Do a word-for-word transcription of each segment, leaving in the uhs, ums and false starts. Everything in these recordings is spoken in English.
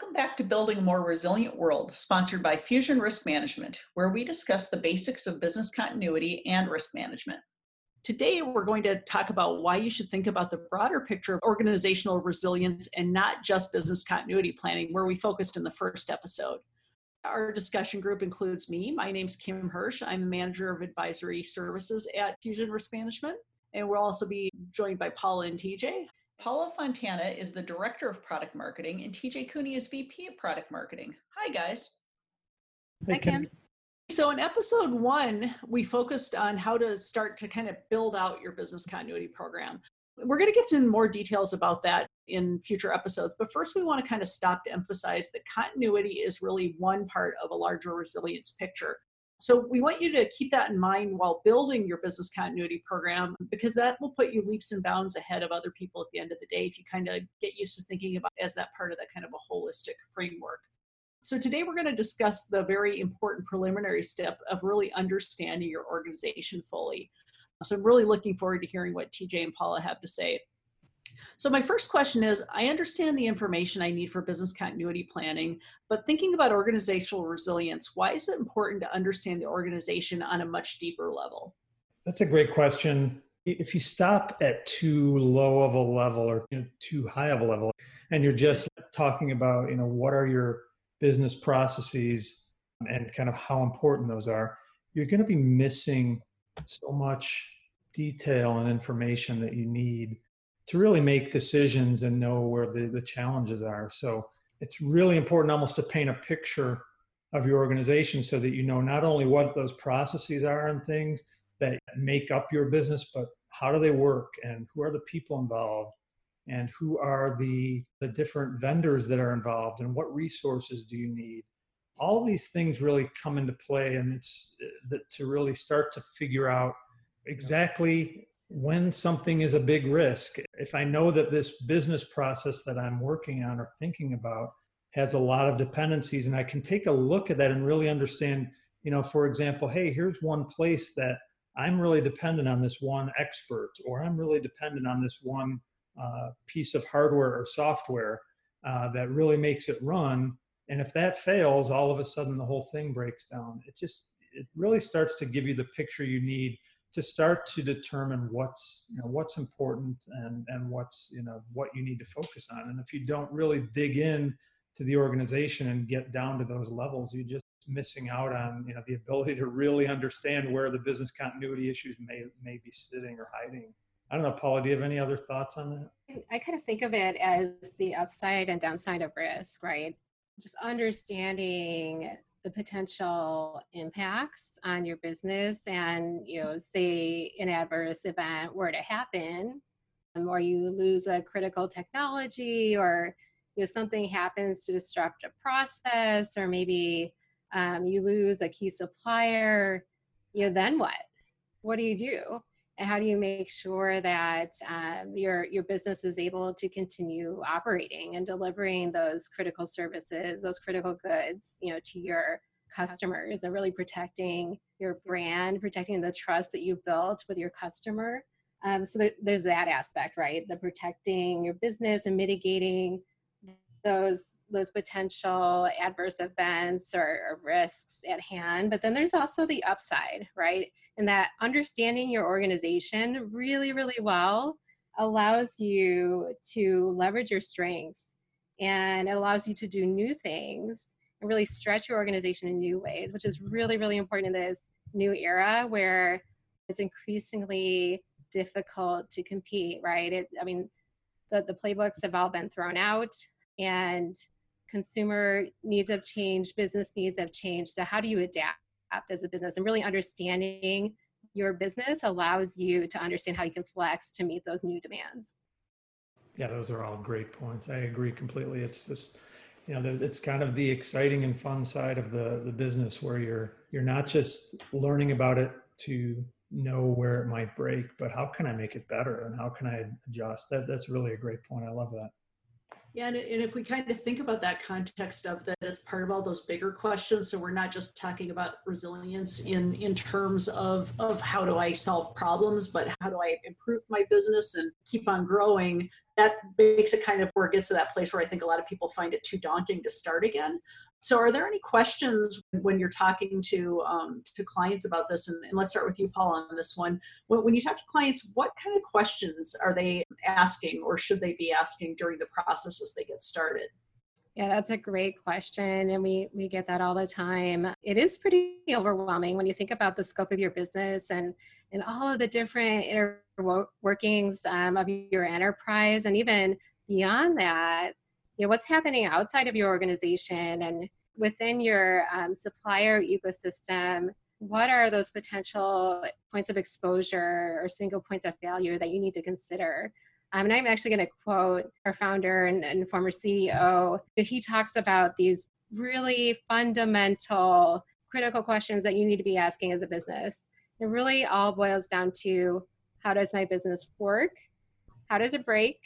Welcome back to Building a More Resilient World, sponsored by Fusion Risk Management, where we discuss the basics of business continuity and risk management. Today, we're going to talk about why you should think about the broader picture of organizational resilience and not just business continuity planning, where we focused in the first episode. Our discussion group includes me. My name's Kim Hirsch. I'm a manager of advisory services at Fusion Risk Management, and we'll also be joined by Paula and T J. Paula Fontana is the Director of Product Marketing, and T J Cooney is V P of Product Marketing. Hi, guys. Hi, Kim. So in episode one, we focused on how to start to kind of build out your business continuity program. We're going to get into more details about that in future episodes, but first we want to kind of stop to emphasize that continuity is really one part of a larger resilience picture. So we want you to keep that in mind while building your business continuity program, because that will put you leaps and bounds ahead of other people at the end of the day if you kind of get used to thinking about it as that part of that kind of a holistic framework. So today we're going to discuss the very important preliminary step of really understanding your organization fully. So I'm really looking forward to hearing what T J and Paula have to say. So my first question is, I understand the information I need for business continuity planning, but thinking about organizational resilience, why is it important to understand the organization on a much deeper level? That's a great question. If you stop at too low of a level or you know, too high of a level, and you're just talking about, you know, what are your business processes and kind of how important those are, you're going to be missing so much detail and information that you need to really make decisions and know where the, the challenges are. So it's really important almost to paint a picture of your organization so that you know not only what those processes are and things that make up your business, but how do they work and who are the people involved and who are the, the different vendors that are involved and what resources do you need. All these things really come into play, and it's that to really start to figure out exactly when something is a big risk. If I know that this business process that I'm working on or thinking about has a lot of dependencies, and I can take a look at that and really understand, you know, for example, hey, here's one place that I'm really dependent on this one expert, or I'm really dependent on this one uh, piece of hardware or software uh, that really makes it run. And if that fails, all of a sudden the whole thing breaks down. It just, it really starts to give you the picture you need to start to determine what's, you know, what's important and, and what's, you know, what you need to focus on. And if you don't really dig in to the organization and get down to those levels, you're just missing out on, you know, the ability to really understand where the business continuity issues may, may be sitting or hiding. I don't know, Paula, do you have any other thoughts on that? I kind of think of it as the upside and downside of risk, right? Just understanding the potential impacts on your business, and, you know, say an adverse event were to happen, um, or you lose a critical technology, or, you know, something happens to disrupt a process, or maybe um, you lose a key supplier, you know, then what? What do you do? And how do you make sure that um, your your business is able to continue operating and delivering those critical services, those critical goods, you know, to your customers, and really protecting your brand, protecting the trust that you've built with your customer. Um, so there, there's that aspect, right? The protecting your business and mitigating those those potential adverse events or, or risks at hand. But then there's also the upside, right? And that understanding your organization really, really well allows you to leverage your strengths, and it allows you to do new things and really stretch your organization in new ways, which is really, really important in this new era where it's increasingly difficult to compete, right? It, I mean, the, the playbooks have all been thrown out, and consumer needs have changed, business needs have changed. So how do you adapt as a business? And really understanding your business allows you to understand how you can flex to meet those new demands. Yeah, those are all great points. I agree completely. It's this, you know, it's kind of the exciting and fun side of the, the business where you're you're not just learning about it to know where it might break, but how can I make it better and how can I adjust? That that's really a great point. I love that. Yeah, and, and if we kind of think about that context of that, it's part of all those bigger questions. So we're not just talking about resilience in, in terms of, of how do I solve problems, but how do I improve my business and keep on growing? that makes it kind of where it gets to that place where I think a lot of people find it too daunting to start again. So are there any questions when you're talking to um, to clients about this? And, and let's start with you, Paul, on this one. When, when you talk to clients, what kind of questions are they asking or should they be asking during the process as they get started? Yeah, that's a great question. And we, we get that all the time. It is pretty overwhelming when you think about the scope of your business and, and all of the different inner workings um, of your enterprise. And even beyond that, you know, what's happening outside of your organization and within your um, supplier ecosystem. What are those potential points of exposure or single points of failure that you need to consider? Um, and I'm actually going to quote our founder and, and former C E O. He talks about these really fundamental, critical questions that you need to be asking as a business. It really all boils down to, how does my business work? How does it break?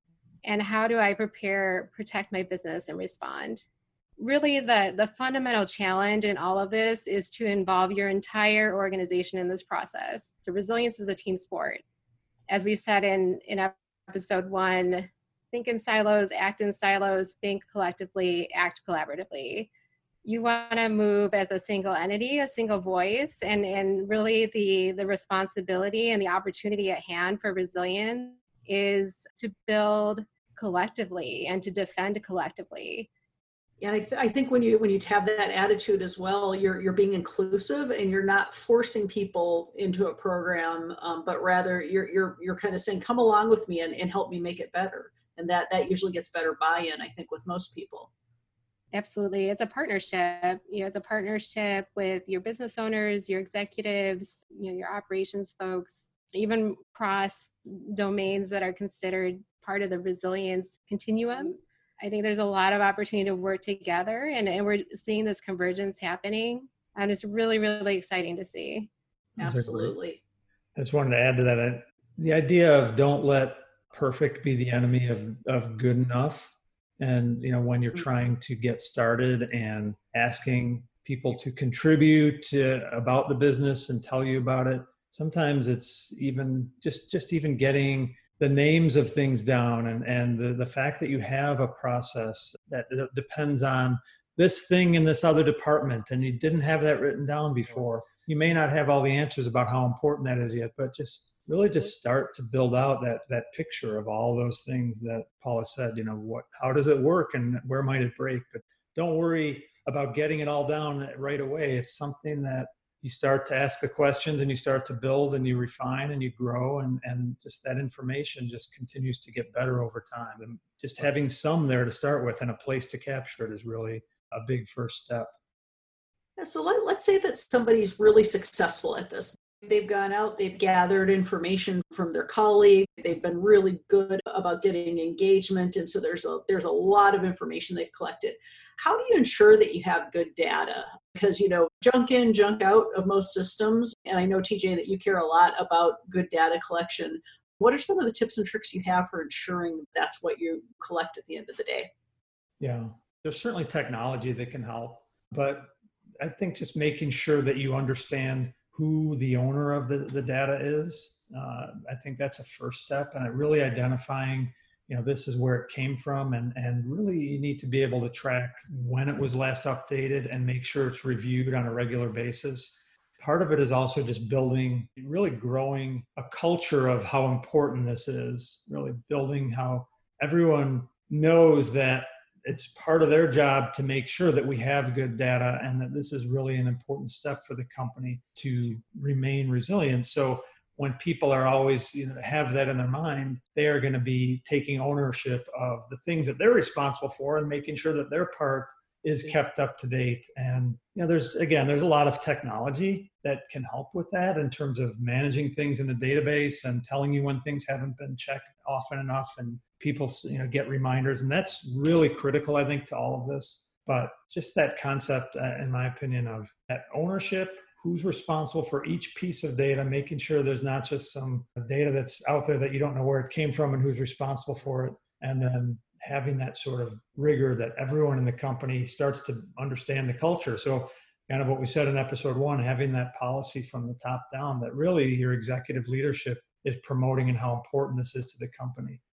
And how do I prepare, protect my business and respond? Really, the, the fundamental challenge in all of this is to involve your entire organization in this process. So resilience is a team sport. As we said in, in episode one, think in silos, act in silos, think collectively, act collaboratively. You want to move as a single entity, a single voice, and, and really the, the responsibility and the opportunity at hand for resilience is to build collectively and to defend collectively. Yeah, I, th- I think when you when you have that attitude as well, you're you're being inclusive and you're not forcing people into a program, um, but rather you're you're you're kind of saying, come along with me and, and help me make it better. And that that usually gets better buy-in, I think, with most people. Absolutely. It's a partnership. You know, it's a partnership with your business owners, your executives, you know, your operations folks, even cross domains that are considered part of the resilience continuum. I think there's a lot of opportunity to work together, and, and we're seeing this convergence happening. And it's really, really exciting to see. Absolutely. I just wanted to add to that. I, the idea of don't let perfect be the enemy of, of good enough. And, you know, when you're trying to get started and asking people to contribute to, about the business and tell you about it, sometimes it's even just, just even getting the names of things down and, and the, the fact that you have a process that depends on this thing in this other department and you didn't have that written down before. You may not have all the answers about how important that is yet, but just really just start to build out that that picture of all those things that Paula said, you know, what, how does it work and where might it break? But don't worry about getting it all down right away. It's something that you start to ask the questions and you start to build and you refine and you grow, and, and just that information just continues to get better over time. And just having some there to start with and a place to capture it is really a big first step. Yeah, so let, let's say that somebody's really successful at this. They've gone out, they've gathered information from their colleagues, they've been really good about getting engagement, and so there's a there's a lot of information they've collected. How do you ensure that you have good data? Because, you know, junk in, junk out of most systems, and I know, T J, that you care a lot about good data collection. What are some of the tips and tricks you have for ensuring that's what you collect at the end of the day? Yeah, there's certainly technology that can help, but I think just making sure that you understand who the owner of the, the data is. Uh, I think that's a first step, and really identifying, you know, this is where it came from, and, and really you need to be able to track when it was last updated and make sure it's reviewed on a regular basis. Part of it is also just building, really growing a culture of how important this is, really building how everyone knows that it's part of their job to make sure that we have good data and that this is really an important step for the company to remain resilient. So when people are always, you know, have that in their mind, they are going to be taking ownership of the things that they're responsible for and making sure that their part is kept up to date. And, you know, there's, again, there's a lot of technology that can help with that in terms of managing things in the database and telling you when things haven't been checked often enough, and people, you know, get reminders. And that's really critical, I think, to all of this. But just that concept, uh, in my opinion, of that ownership, who's responsible for each piece of data, making sure there's not just some data that's out there that you don't know where it came from and who's responsible for it. And then having that sort of rigor that everyone in the company starts to understand the culture. So kind of what we said in episode one, having that policy from the top down that really your executive leadership is promoting and how important this is to the company.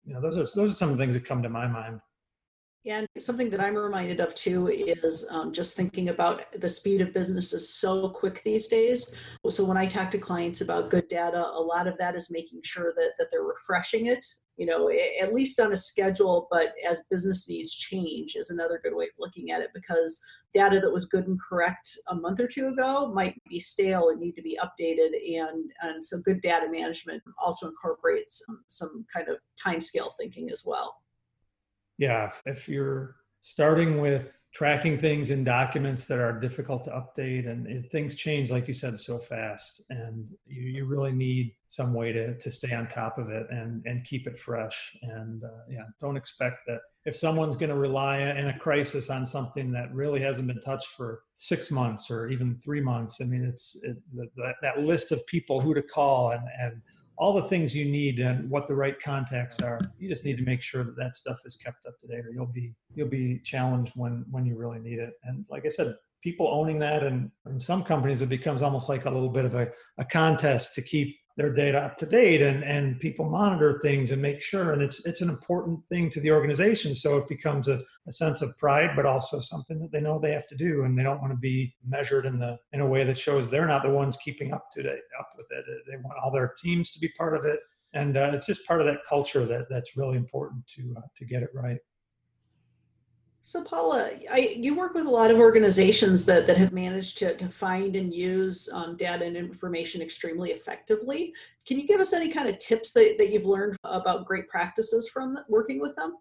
you know, those are those are some of the things that come to my mind. And something that I'm reminded of too is um, just thinking about the speed of business is so quick these days. So when I talk to clients about good data, a lot of that is making sure that, that they're refreshing it, you know, at least on a schedule, but as business needs change is another good way of looking at it, because data that was good and correct a month or two ago might be stale and need to be updated. And, and so good data management also incorporates some, some kind of timescale thinking as well. Yeah, if you're starting with tracking things in documents that are difficult to update, and if things change, like you said, so fast, and you, you really need some way to, to stay on top of it and, and keep it fresh. And uh, yeah, don't expect that if someone's going to rely in a crisis on something that really hasn't been touched for six months or even three months. I mean, it's it, that, that list of people who to call and, and all the things you need and what the right contacts are. You just need to make sure that that stuff is kept up to date, or you'll be you'll be challenged when when you really need it. And like I said, people owning that, and in some companies it becomes almost like a little bit of a, a contest to keep their data up to date, and and people monitor things and make sure. And it's it's an important thing to the organization, so it becomes a, a sense of pride, but also something that they know they have to do, and they don't want to be measured in the in a way that shows they're not the ones keeping up to date up with it. They want all their teams to be part of it, and uh, it's just part of that culture that that's really important to uh, to get it right. So Paula, I, you work with a lot of organizations that, that have managed to, to find and use um, data and information extremely effectively. Can you give us any kind of tips that, that you've learned about great practices from working with them?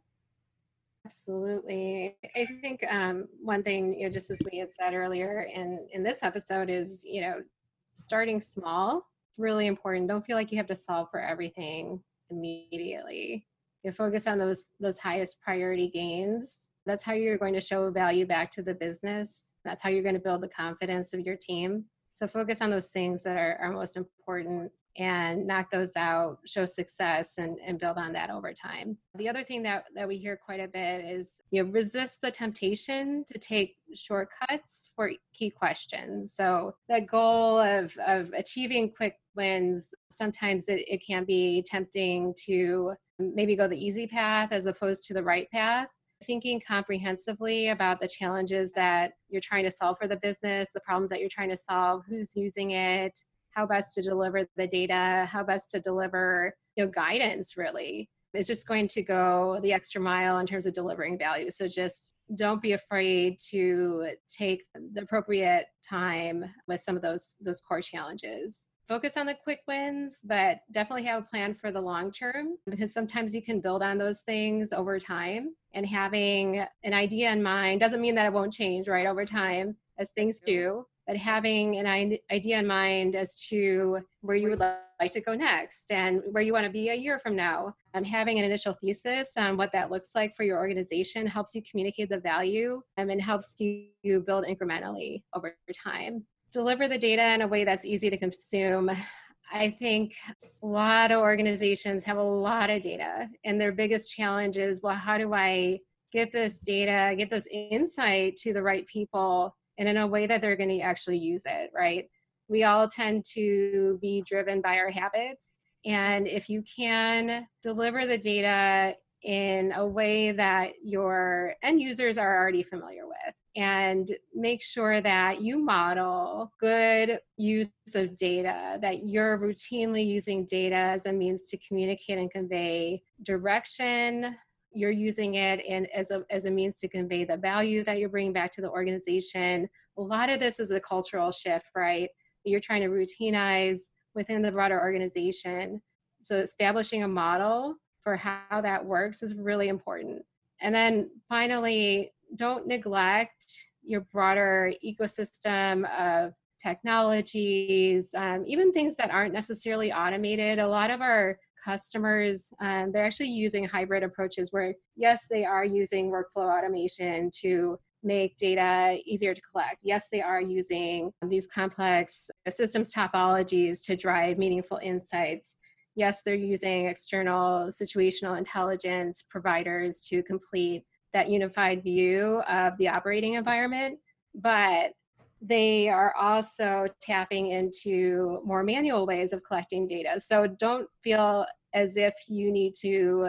Absolutely. I think um, one thing, you know, just as we had said earlier in, in this episode is, you know, starting small, really important. Don't feel like you have to solve for everything immediately. You focus on those, those highest priority gains. That's how you're going to show value back to the business. That's how you're going to build the confidence of your team. So focus on those things that are, are most important and knock those out, show success, and, and build on that over time. The other thing that, that we hear quite a bit is, you know, resist the temptation to take shortcuts for key questions. So the goal of, of achieving quick wins, sometimes it, it can be tempting to maybe go the easy path as opposed to the right path. Thinking comprehensively about the challenges that you're trying to solve for the business, the problems that you're trying to solve, who's using it, how best to deliver the data, how best to deliver, you know, guidance really is just going to go the extra mile in terms of delivering value. So just don't be afraid to take the appropriate time with some of those, those core challenges. Focus on the quick wins, but definitely have a plan for the long term, because sometimes you can build on those things over time. And having an idea in mind doesn't mean that it won't change, right, over time, as things do, but having an idea in mind as to where you would like to go next and where you want to be a year from now. Um, having an initial thesis on what that looks like for your organization helps you communicate the value um, and helps you build incrementally over time. Deliver the data in a way that's easy to consume. I think a lot of organizations have a lot of data, and their biggest challenge is, well, how do I get this data, get this insight to the right people and in a way that they're going to actually use it, right? We all tend to be driven by our habits. And if you can deliver the data in a way that your end users are already familiar with, and make sure that you model good use of data, that you're routinely using data as a means to communicate and convey direction. You're using it in, as, a, as a means to convey the value that you're bringing back to the organization. A lot of this is a cultural shift, right? You're trying to routinize within the broader organization. So establishing a model for how that works is really important. And then finally, don't neglect your broader ecosystem of technologies, um, even things that aren't necessarily automated. A lot of our customers, um, they're actually using hybrid approaches where, yes, they are using workflow automation to make data easier to collect. Yes, they are using these complex systems topologies to drive meaningful insights. Yes, they're using external situational intelligence providers to complete that unified view of the operating environment, but they are also tapping into more manual ways of collecting data. So don't feel as if you need to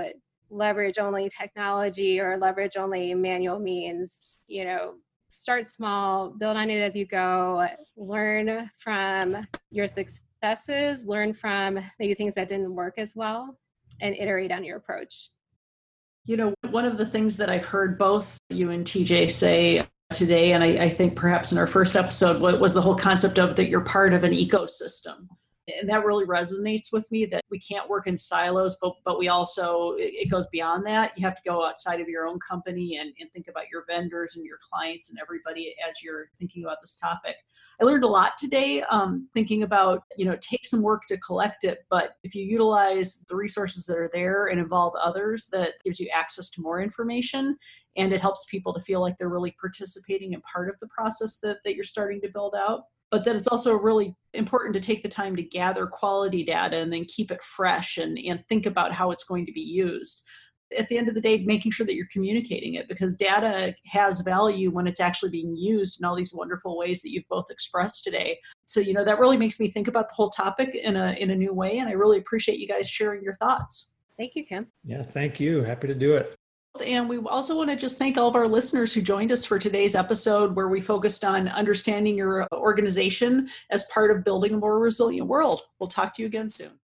leverage only technology or leverage only manual means. You know, start small, build on it as you go, learn from your successes, learn from maybe things that didn't work as well, and iterate on your approach. You know, one of the things that I've heard both you and T J say today, and I, I think perhaps in our first episode, was the whole concept of that you're part of an ecosystem. And that really resonates with me, that we can't work in silos, but but we also, it goes beyond that. You have to go outside of your own company and, and think about your vendors and your clients and everybody as you're thinking about this topic. I learned a lot today, um, thinking about, you know, it takes some work to collect it, but if you utilize the resources that are there and involve others, that gives you access to more information, and it helps people to feel like they're really participating and part of the process that, that you're starting to build out. But that it's also really important to take the time to gather quality data and then keep it fresh and, and think about how it's going to be used. At the end of the day, making sure that you're communicating it, because data has value when it's actually being used in all these wonderful ways that you've both expressed today. So, you know, that really makes me think about the whole topic in a in a new way. And I really appreciate you guys sharing your thoughts. Thank you, Kim. Yeah, thank you. Happy to do it. And we also want to just thank all of our listeners who joined us for today's episode, where we focused on understanding your organization as part of building a more resilient world. We'll talk to you again soon.